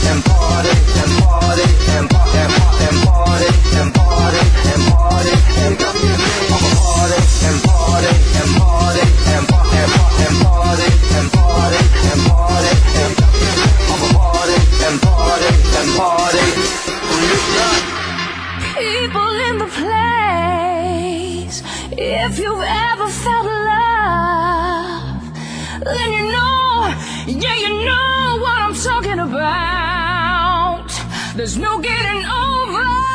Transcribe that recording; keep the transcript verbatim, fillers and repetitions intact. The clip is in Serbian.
and party and party and party and party and party and party and party and party and party and party and party and party and party and party and party and party and party. People in the place, if you've ever felt love, then you know, yeah, you know what I'm talking about. There's no getting over